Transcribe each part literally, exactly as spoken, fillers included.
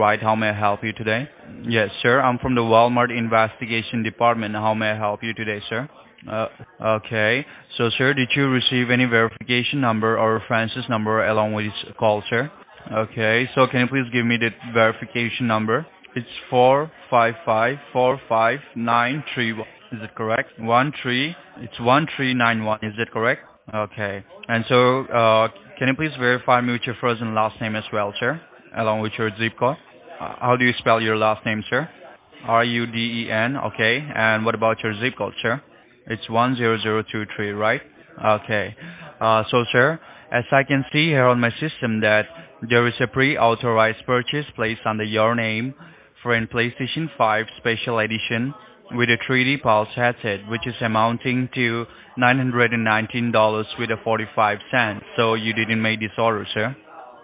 Right, how may I help you today? Yes, sir. I'm from the Walmart Investigation Department. How may I help you today, sir? Uh, okay. So, sir, did you receive any verification number or references number along with this call, sir? Okay. So, can you please give me the verification number? It's four five five four five nine three one. Is it correct? One three. It's one three nine one. Is it correct? Okay. And so, uh, can you please verify me with your first and last name as well, sir, along with your zip code? Uh, how do you spell your last name, sir? R U D E N. Okay. And what about your zip code, sir? It's one zero zero two three, right? Okay. Uh, so, sir, as I can see here on my system that there is a pre-authorized purchase placed under your name for a PlayStation five Special Edition with a three D Pulse headset, which is amounting to nine hundred nineteen dollars with a forty-five cents. So you didn't make this order, sir.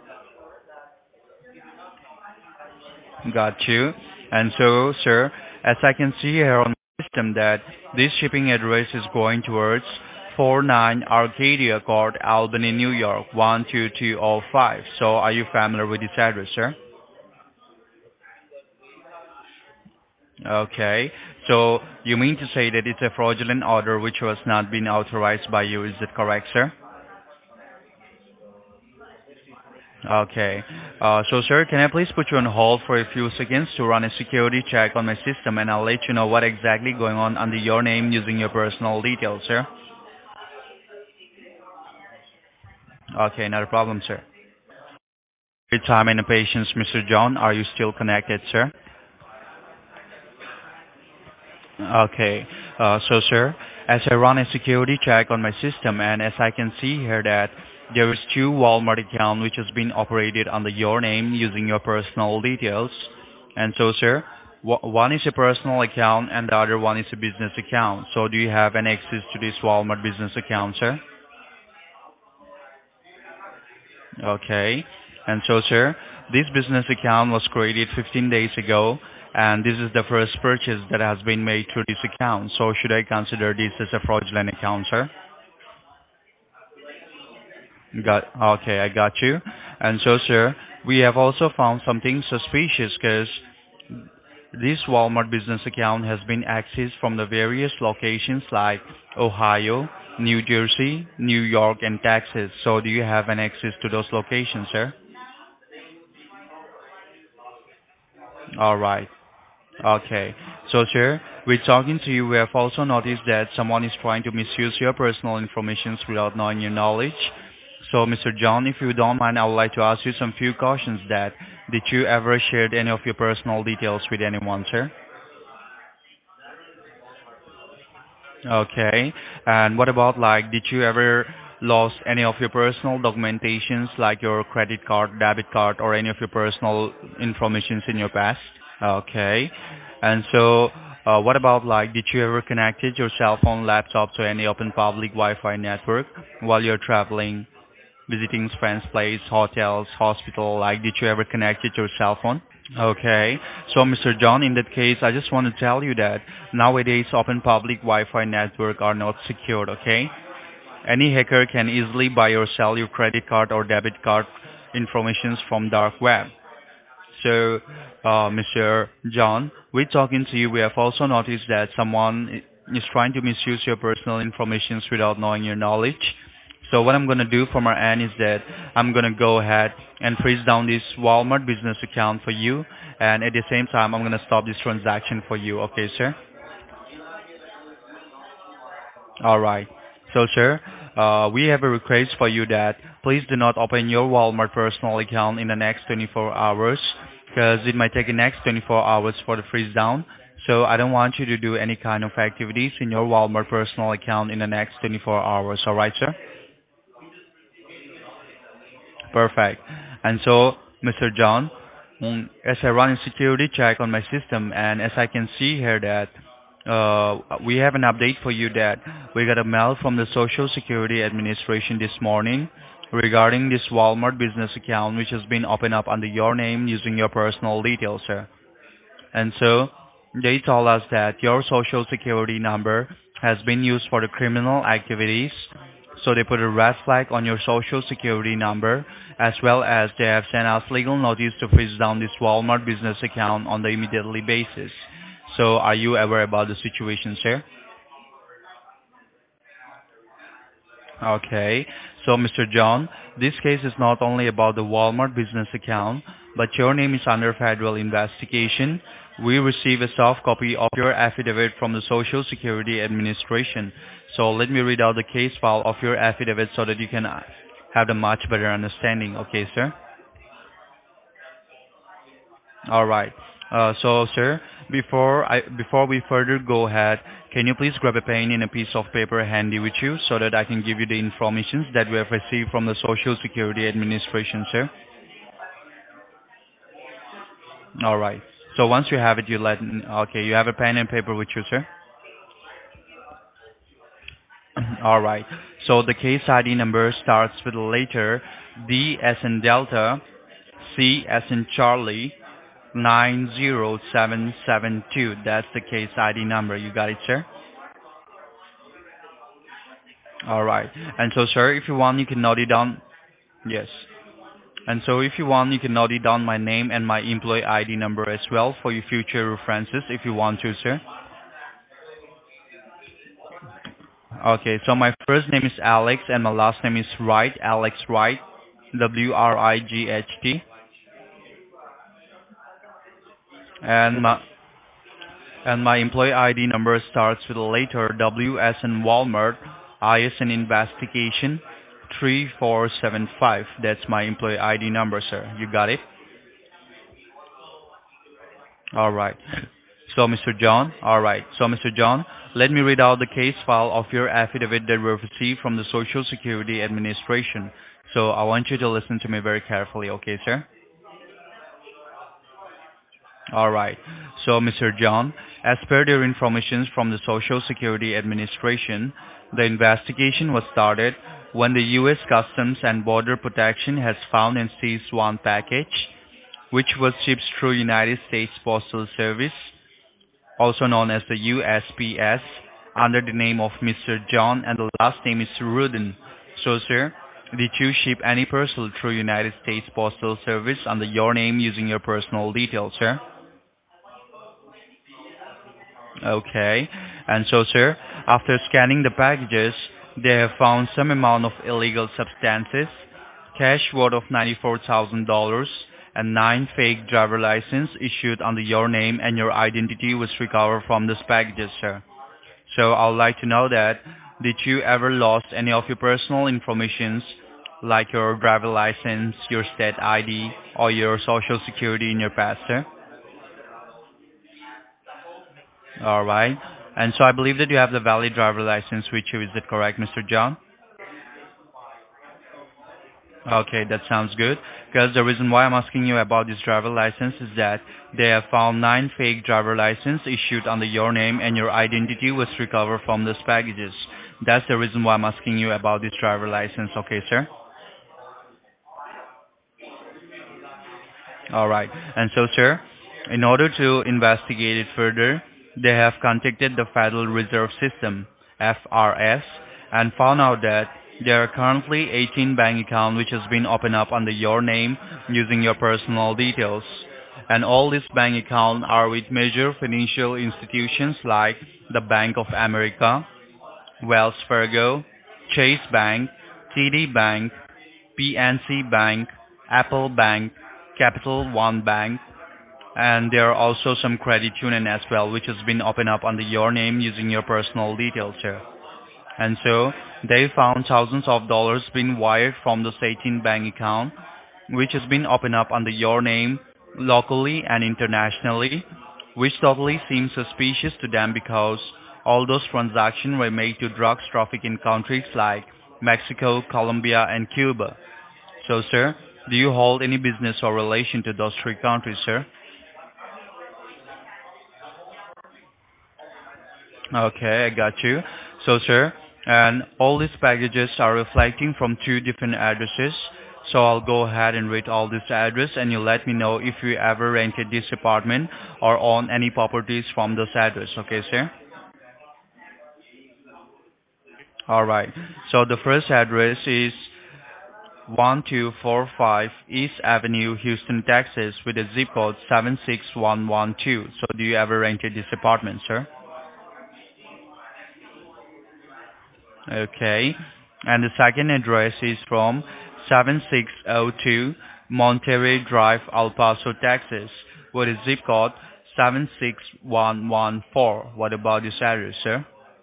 Got you. And so, sir, as I can see here on the system that this shipping address is going towards forty-nine Arcadia Court, Albany, New York, one two two zero five. So are you familiar with this address, sir? Okay. So you mean to say that it's a fraudulent order which was not been authorized by you. Is that correct, sir? Okay. Uh, so, sir, can I please put you on hold for a few seconds to run a security check on my system, and I'll let you know what exactly going on under your name using your personal details, sir? Okay, not a problem, sir. Your time and patience, Mister John. Are you still connected, sir? Okay. Uh, so, sir, as I run a security check on my system, and as I can see here that there is two Walmart account which has been operated under your name using your personal details. And so, sir, w- one is a personal account and the other one is a business account. So do you have any access to this Walmart business account, sir? Okay. And so, sir, this business account was created fifteen days ago, and this is the first purchase that has been made through this account. So should I consider this as a fraudulent account, sir? Got okay, I got you. And so, sir, we have also found something suspicious because this Walmart business account has been accessed from the various locations like Ohio, New Jersey, New York, and Texas. So do you have an access to those locations, sir? All right. Okay. So, sir, we're talking to you. We have also noticed that someone is trying to misuse your personal information without knowing your knowledge. So, Mister John, if you don't mind, I would like to ask you some few questions that did you ever share any of your personal details with anyone, sir? Okay. And what about, like, did you ever lost any of your personal documentations like your credit card, debit card, or any of your personal informations in your past? Okay. And so, uh, what about, like, did you ever connected your cell phone, laptop to any open public Wi-Fi network while you're traveling, visiting friends' place, hotels, hospital? Like, did you ever connected your cell phone? Okay. So, Mister John, in that case, I just want to tell you that nowadays open public Wi-Fi network are not secured, okay? Any hacker can easily buy or sell your credit card or debit card informations from dark web. So, uh, Mister John, we're talking to you. We have also noticed that someone i- is trying to misuse your personal information without knowing your knowledge. So what I'm going to do from our end is that I'm going to go ahead and freeze down this Walmart business account for you. And at the same time, I'm going to stop this transaction for you. Okay, sir? All right. So, sir, uh, we have a request for you that please do not open your Walmart personal account in the next twenty-four hours because it might take the next twenty-four hours for the freeze down. So I don't want you to do any kind of activities in your Walmart personal account in the next twenty-four hours. All right, sir? Perfect. And so, Mister John, mm, as I run a security check on my system, and as I can see here that uh, we have an update for you that we got a mail from the Social Security Administration this morning regarding this Walmart business account, which has been opened up under your name using your personal details, sir. And so, they told us that your Social Security number has been used for the criminal activities. So they put a red flag on your social security number, as well as they have sent us legal notice to freeze down this Walmart business account on the immediately basis. So are you aware about the situation, sir? Okay. So, Mister John, this case is not only about the Walmart business account, but your name is under federal investigation. We receive a soft copy of your affidavit from the Social Security Administration. So let me read out the case file of your affidavit so that you can uh, have a much better understanding. Okay, sir? All right. Uh, so, sir, before I before we further go ahead, can you please grab a pen and a piece of paper handy with you so that I can give you the information that we have received from the Social Security Administration, sir? All right. So once you have it, you let okay, you have a pen and paper with you, sir. All right. So the case I D number starts with the letter D as in Delta, C as in Charlie, nine zero seven seven two. That's the case I D number. You got it, sir? All right. And so, sir, if you want, you can note it down. Yes. And so, if you want, you can note it down my name and my employee I D number as well for your future references if you want to, sir. Okay. So my first name is Alex and my last name is Wright. Alex Wright. W R I G H T. And my and my employee I D number starts with the letter W as in Walmart, I as in investigation, three four seven five. That's my employee I D number, sir. You got it? All right. So, Mister John, all right. So, Mister John, let me read out the case file of your affidavit that we received from the Social Security Administration. So, I want you to listen to me very carefully, okay, sir? All right. So, Mister John, as per your information from the Social Security Administration, the investigation was started when the U S Customs and Border Protection has found and seized one package, which was shipped through United States Postal Service, also known as the U S P S, under the name of Mister John, and the last name is Rudin. So, sir, did you ship any parcel through United States Postal Service under your name using your personal details, sir? Okay. And so, sir, after scanning the packages, they have found some amount of illegal substances, cash worth of ninety-four thousand dollars and nine fake driver license issued under your name, and your identity was recovered from these packages, sir. So I would like to know that, did you ever lost any of your personal informations like your driver license, your state I D, or your social security in your past, sir? All right. And so I believe that you have the valid driver license with you. Is that correct, Mister John? Okay, that sounds good. Because the reason why I'm asking you about this driver license is that they have found nine fake driver license issued under your name, and your identity was recovered from those packages. That's the reason why I'm asking you about this driver license. Okay, sir? All right. And so, sir, in order to investigate it further, they have contacted the Federal Reserve System, F R S, and found out that there are currently eighteen bank accounts which has been opened up under your name using your personal details. And all these bank accounts are with major financial institutions like the Bank of America, Wells Fargo, Chase Bank, T D Bank, P N C Bank, Apple Bank, Capital One Bank, and there are also some credit union as well, which has been opened up under your name using your personal details, sir. And so they found thousands of dollars being wired from the eighteen bank account, which has been opened up under your name locally and internationally, which totally seems suspicious to them because all those transactions were made to drugs trafficking countries like Mexico, Colombia, and Cuba. So, sir, do you hold any business or relation to those three countries, sir? Okay, I got you. So, sir, and all these packages are reflecting from two different addresses. So I'll go ahead and read all this address, and you let me know if you ever rented this apartment or own any properties from this address. Okay, sir? All right. So the first address is one two four five East Avenue, Houston, Texas, with a zip code seven six one one two. So do you ever rented this apartment, sir? Okay. And the second address is from seven six zero two Monterey Drive, El Paso, Texas, with a zip code seven six one one four. What about this address, sir?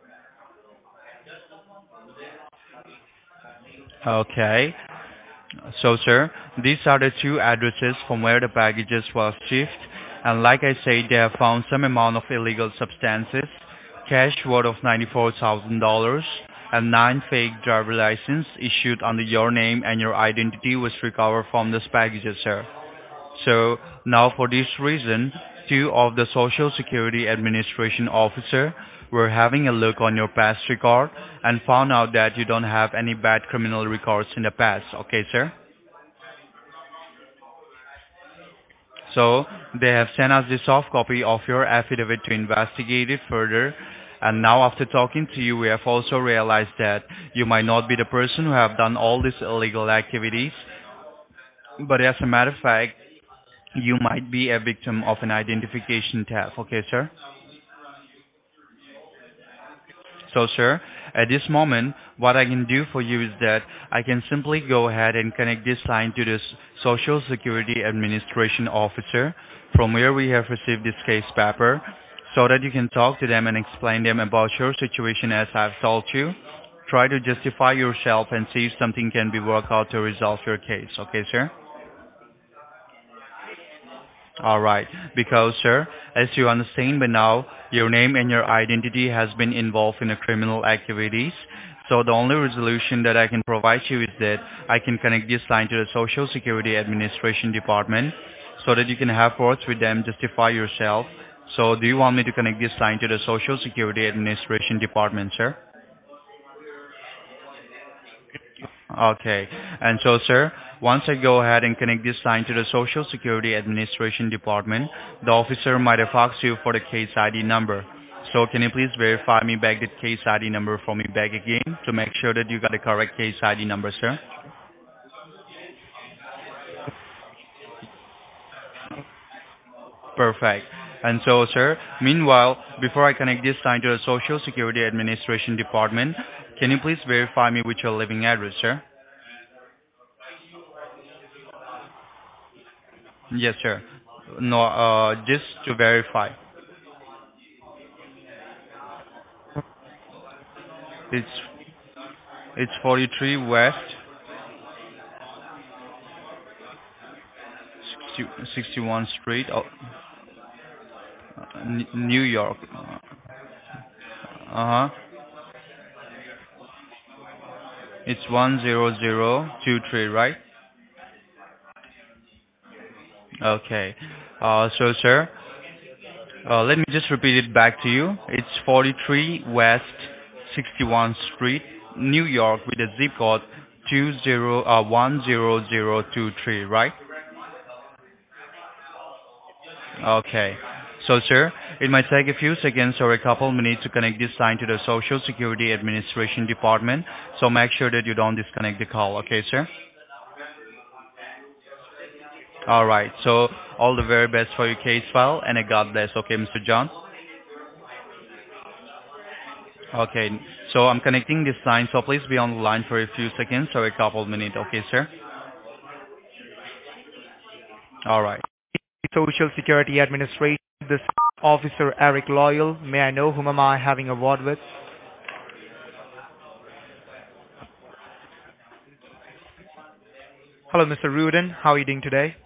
Okay. So, sir, these are the two addresses from where the packages were shipped. And like I said, they have found some amount of illegal substances, cash worth of ninety-four thousand dollars and nine fake driver license issued under your name, and your identity was recovered from these packages, sir. So now for this reason, two of the Social Security Administration officer were having a look on your past record and found out that you don't have any bad criminal records in the past. Okay, sir? So they have sent us the soft copy of your affidavit to investigate it further. And now after talking to you, we have also realized that you might not be the person who have done all these illegal activities. But as a matter of fact, you might be a victim of an identification theft. Okay, sir? So, sir, at this moment, what I can do for you is that I can simply go ahead and connect this line to this Social Security Administration officer from where we have received this case paper so that you can talk to them and explain them about your situation as I've told you. Try to justify yourself and see if something can be worked out to resolve your case. Okay, sir? All right. Because, sir, as you understand by now, your name and your identity has been involved in a criminal activities. So the only resolution that I can provide you is that I can connect this line to the Social Security Administration Department so that you can have words with them, justify yourself. So do you want me to connect this line to the Social Security Administration Department, sir? Okay. And so, sir, once I go ahead and connect this line to the Social Security Administration Department, the officer might have asked you for the case I D number. So can you please verify me back the case I D number for me back again to make sure that you got the correct case I D number, sir? Perfect. And so, sir, meanwhile, before I connect this line to the Social Security Administration Department, can you please verify me with your living address, sir? Yes, sir. No, uh, just to verify. It's it's forty-three West sixty, sixty-one Street, oh, uh, N- New York. Uh huh. It's one zero zero two three, right? Okay. Uh, so, sir, uh, let me just repeat it back to you. It's forty-three West sixty-one Street, New York, with a zip code two zero uh one zero zero two three, right? Okay. So, sir, it might take a few seconds or a couple minutes to connect this line to the Social Security Administration Department, so make sure that you don't disconnect the call. Okay, sir? All right. So, all the very best for your case file, and a God bless. Okay, Mister John? Okay. So, I'm connecting this line, so please be on the line for a few seconds or a couple minutes. Okay, sir? All right. Social Security Administration, this Officer Eric Loyal. May I know whom am I having a word with? Hello, Mister Rudin. How are you doing today?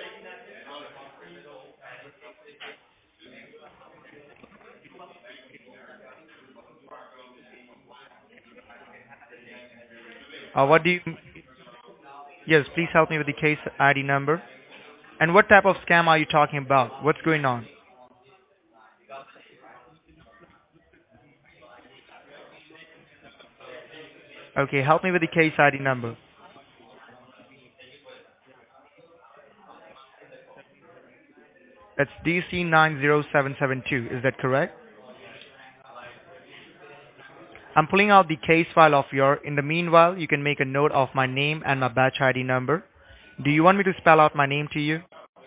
Uh, what do you... Yes, please help me with the case I D number. And what type of scam are you talking about? What's going on? Okay, help me with the case I D number. That's D C nine zero seven seven two. Is that correct? I'm pulling out the case file of your. In the meanwhile, you can make a note of my name and my batch I D number. Do you want me to spell out my name to you?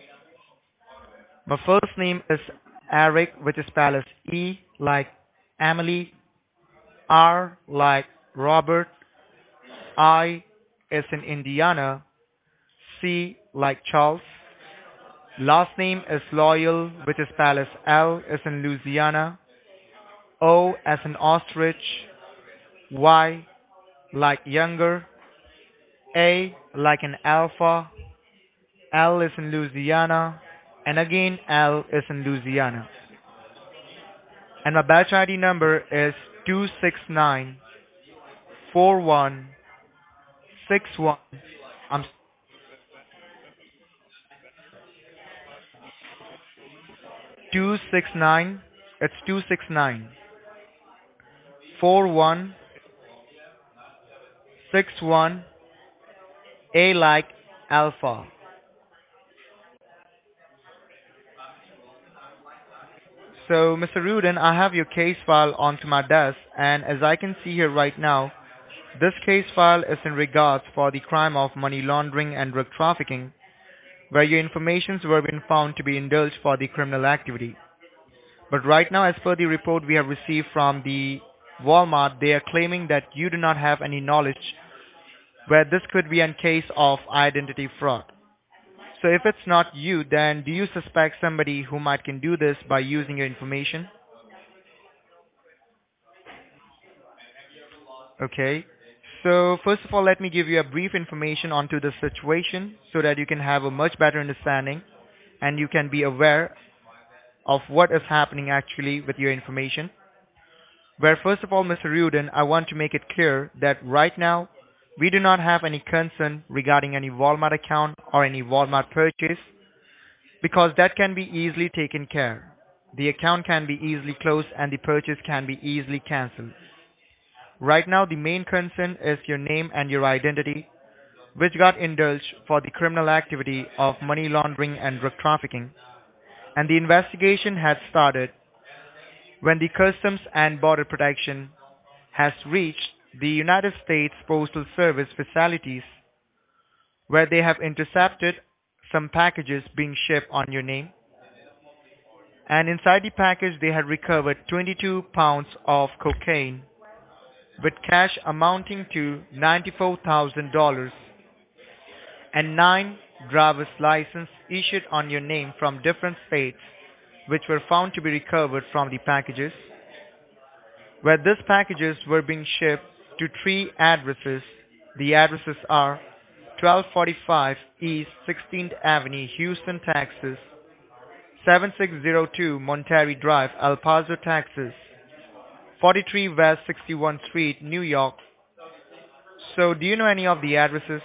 My first name is Eric, which is spelled as E like Emily, R like Robert, I is in Indiana, C like Charles. Last name is Loyal, which is spelled as L is in Louisiana, O as in ostrich, Y like younger, A like an alpha, L is in Louisiana, and again L is in Louisiana. And my batch I D number is two six nine four one six one. I'm two six nine. It's two six nine four one six one. A like alpha. So, Mister Rudin, I have your case file onto my desk, and as I can see here right now, this case file is in regards for the crime of money laundering and drug trafficking, where your informations were been found to be indulged for the criminal activity. But right now, as per the report we have received from the Walmart, they are claiming that you do not have any knowledge where this could be a case of identity fraud. So if it's not you, then do you suspect somebody who might can do this by using your information? Okay. So first of all, let me give you a brief information onto the situation so that you can have a much better understanding and you can be aware of what is happening actually with your information. Where first of all, Mister Rudin, I want to make it clear that right now we do not have any concern regarding any Walmart account or any Walmart purchase because that can be easily taken care. The account can be easily closed and the purchase can be easily cancelled. Right now the main concern is your name and your identity, which got indulged for the criminal activity of money laundering and drug trafficking, and the investigation had started when the Customs and Border Protection has reached the United States Postal Service facilities where they have intercepted some packages being shipped on your name, and inside the package they had recovered twenty-two pounds of cocaine with cash amounting to ninety-four thousand dollars and nine driver's license issued on your name from different states which were found to be recovered from the packages, where these packages were being shipped to three addresses. The addresses are twelve forty-five East sixteenth Avenue, Houston, Texas, seven six zero two Monterey Drive, El Paso, Texas, forty-three West sixty-first Street, New York. So do you know any of the addresses?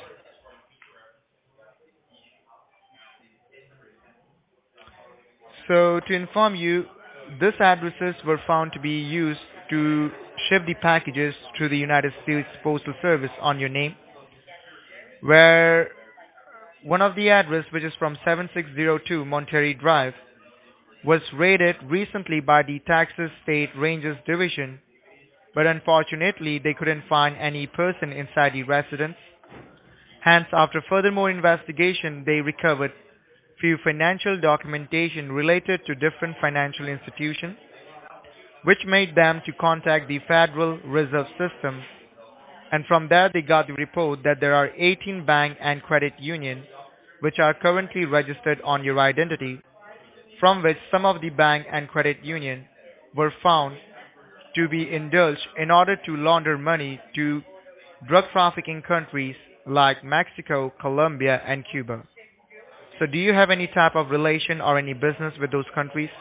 So to inform you, these addresses were found to be used to ship the packages to the United States Postal Service on your name, where one of the address, which is from seven six zero two Monterey Drive, was raided recently by the Texas State Rangers Division, but unfortunately they couldn't find any person inside the residence. Hence, after furthermore investigation, they recovered few financial documentation related to different financial institutions, which made them to contact the Federal Reserve System, and from there they got the report that there are eighteen bank and credit union which are currently registered on your identity, from which some of the bank and credit union were found to be indulged in order to launder money to drug trafficking countries like Mexico, Colombia, and Cuba. So do you have any type of relation or any business with those countries?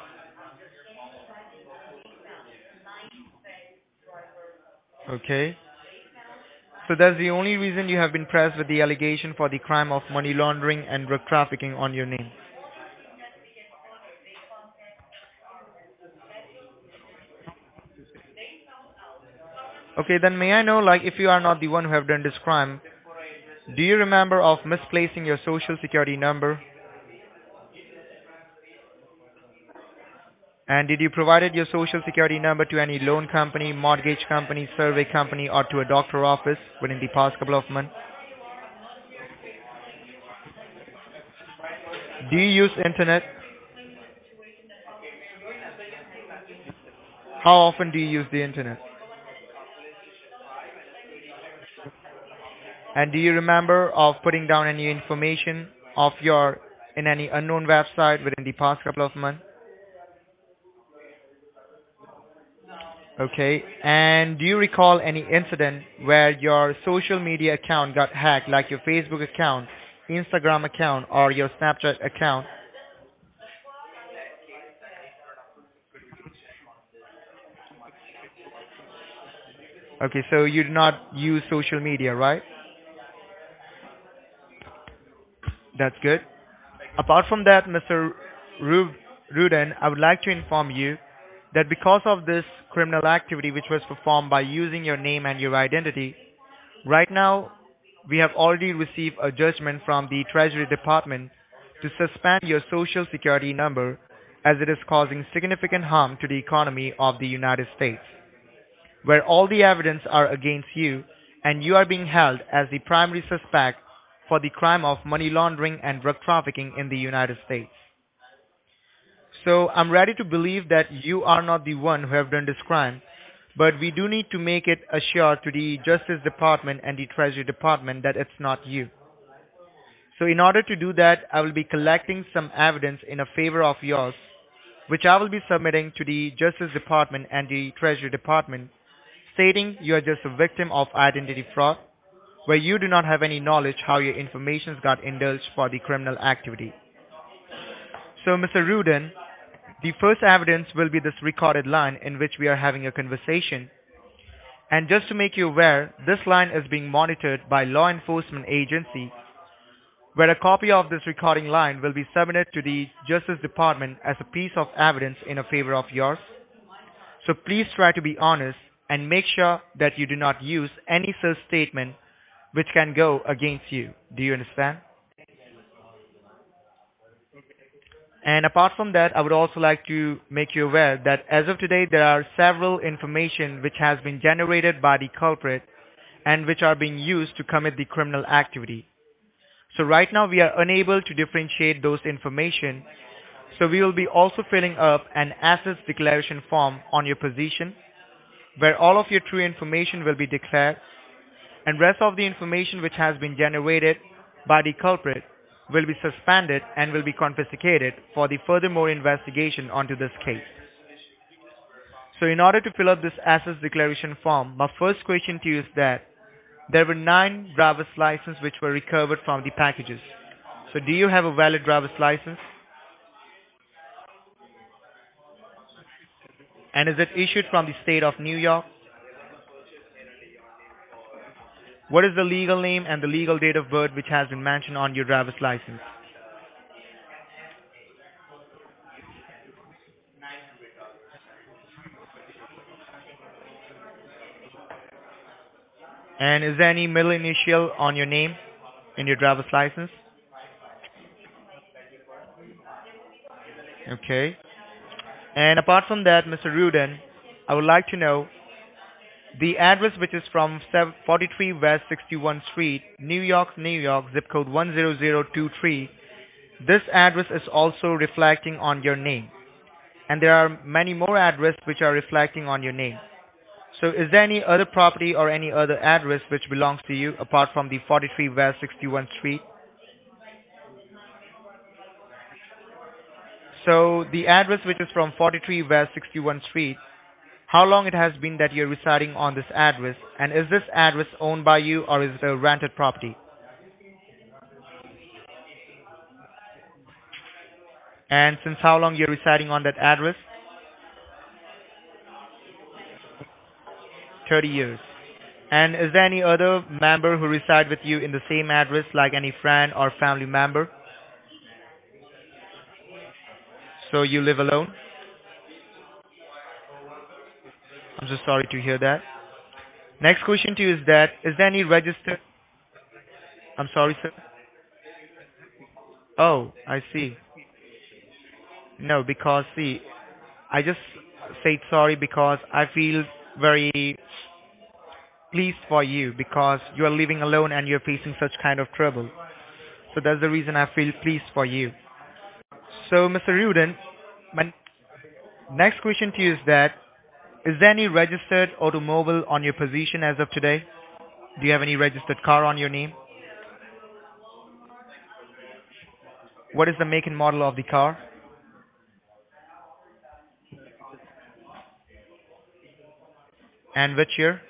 Okay. So that's the only reason you have been pressed with the allegation for the crime of money laundering and drug trafficking on your name. Okay, then may I know, like, if you are not the one who have done this crime, do you remember of misplacing your social security number? And did you provided your social security number to any loan company, mortgage company, survey company, or to a doctor office within the past couple of months? Do you use internet? How often do you use the internet? And do you remember of putting down any information of your in any unknown website within the past couple of months? Okay. And do you recall any incident where your social media account got hacked, like your Facebook account, Instagram account, or your Snapchat account? Okay, so you do not use social media, right? That's good. Apart from that, Mister Ru- Rudin, I would like to inform you that because of this criminal activity which was performed by using your name and your identity, right now we have already received a judgment from the Treasury Department to suspend your social security number as it is causing significant harm to the economy of the United States, where all the evidence are against you and you are being held as the primary suspect for the crime of money laundering and drug trafficking in the United States. So I'm ready to believe that you are not the one who have done this crime, but we do need to make it assured to the Justice Department and the Treasury Department that it's not you. So in order to do that, I will be collecting some evidence in a favor of yours, which I will be submitting to the Justice Department and the Treasury Department, stating you are just a victim of identity fraud, where you do not have any knowledge how your information got indulged for the criminal activity. So Mister Rudin, the first evidence will be this recorded line in which we are having a conversation. And just to make you aware, this line is being monitored by law enforcement agency, where a copy of this recording line will be submitted to the Justice Department as a piece of evidence in a favor of yours. So please try to be honest and make sure that you do not use any such statement which can go against you. Do you understand? And apart from that, I would also like to make you aware that as of today, there are several information which has been generated by the culprit and which are being used to commit the criminal activity. So right now, we are unable to differentiate those information. So we will be also filling up an assets declaration form on your position, where all of your true information will be declared, and rest of the information which has been generated by the culprit will be suspended and will be confiscated for the furthermore investigation onto this case. So in order to fill up this assets declaration form, my first question to you is that there were nine driver's licenses which were recovered from the packages. So do you have a valid driver's license? And is it issued from the state of New York? What is the legal name and the legal date of birth which has been mentioned on your driver's license? And is there any middle initial on your name in your driver's license? Okay. And apart from that, Mister Rudin, I would like to know the address which is from forty-three West sixty-first Street, New York, New York, zip code one zero zero two three. This address is also reflecting on your name. And there are many more addresses which are reflecting on your name. So is there any other property or any other address which belongs to you apart from the forty-three West sixty-first Street? So the address which is from forty-three West sixty-first Street, how long it has been that you're residing on this address, and is this address owned by you or is it a rented property? And since how long you're residing on that address? thirty years. And is there any other member who reside with you in the same address, like any friend or family member? So you live alone? I'm so sorry to hear that. Next question to you is that, is there any registered... I'm sorry, sir. Oh, I see. No, because see, I just said sorry because I feel very pleased for you because you are living alone and you're facing such kind of trouble. So that's the reason I feel pleased for you. So, Mister Rudin, my next question to you is that, is there any registered automobile on your position as of today? Do you have any registered car on your name? What is the make and model of the car? And which year?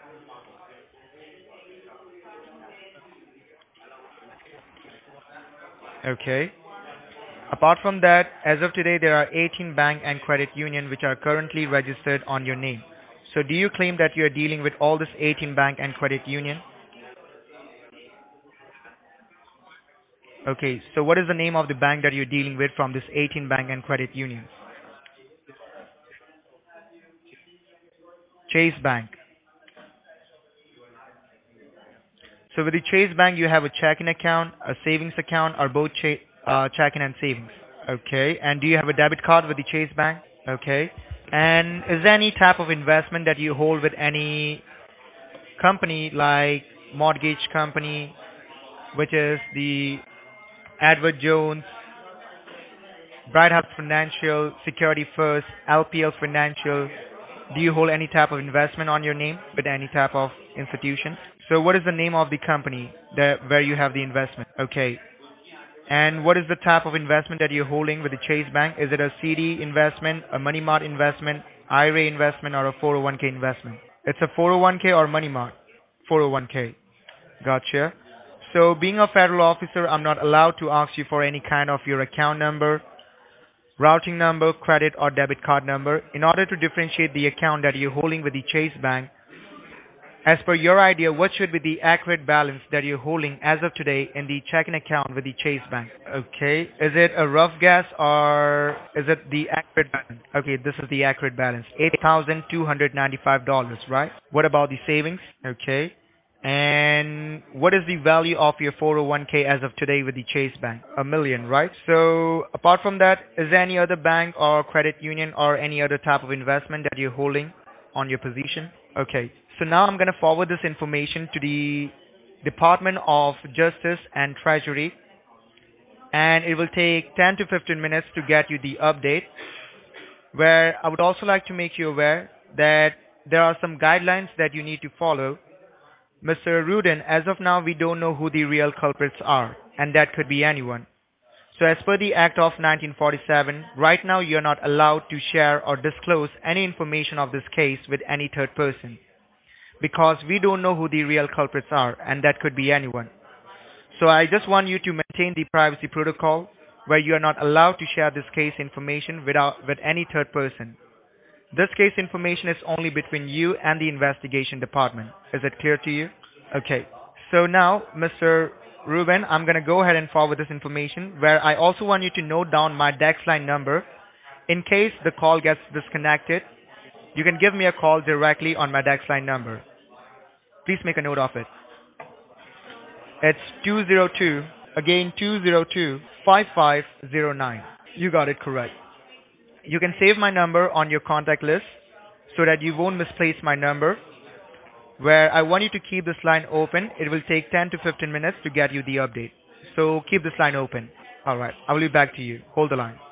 Okay. Apart from that, as of today, there are eighteen bank and credit union which are currently registered on your name. So do you claim that you are dealing with all this eighteen bank and credit union? Okay, so what is the name of the bank that you're dealing with from this eighteen bank and credit union? Chase Bank. So with the Chase Bank, you have a checking account, a savings account, or both cha- uh, checking and savings. Okay, and do you have a debit card with the Chase Bank? Okay. And is there any type of investment that you hold with any company like mortgage company, which is the Edward Jones, Bright House Financial, Security First, L P L Financial? Do you hold any type of investment on your name with any type of institution? So what is the name of the company that where you have the investment? Okay. And what is the type of investment that you're holding with the Chase Bank? Is it a C D investment, a money market investment, I R A investment, or a four oh one k investment? It's a four oh one k or money market? four oh one k. Gotcha. So being a federal officer, I'm not allowed to ask you for any kind of your account number, routing number, credit or debit card number. In order to differentiate the account that you're holding with the Chase Bank, as per your idea, what should be the accurate balance that you're holding as of today in the checking account with the Chase Bank? Okay. Is it a rough guess or is it the accurate balance? Okay, this is the accurate balance. eight thousand two hundred ninety-five dollars, right? What about the savings? Okay. And what is the value of your four oh one k as of today with the Chase Bank? A million, right? So apart from that, is there any other bank or credit union or any other type of investment that you're holding on your position? Okay. So now I'm going to forward this information to the Department of Justice and Treasury, and it will take ten to fifteen minutes to get you the update, where I would also like to make you aware that there are some guidelines that you need to follow. Mister Rudin, as of now, we don't know who the real culprits are, and that could be anyone. So as per the Act of nineteen forty-seven, right now you're not allowed to share or disclose any information of this case with any third person, because we don't know who the real culprits are, and that could be anyone. So I just want you to maintain the privacy protocol, where you are not allowed to share this case information without, with any third person. This case information is only between you and the investigation department. Is it clear to you? Okay. So now, Mister Ruben, I'm going to go ahead and forward this information, where I also want you to note down my Dex line number. In case the call gets disconnected, you can give me a call directly on my Dex line number. Please make a note of it. It's two zero two, again two zero two, five five zero nine. You got it correct. You can save my number on your contact list so that you won't misplace my number, where I want you to keep this line open. It will take ten to fifteen minutes to get you the update. So keep this line open. Alright, I will be back to you. Hold the line.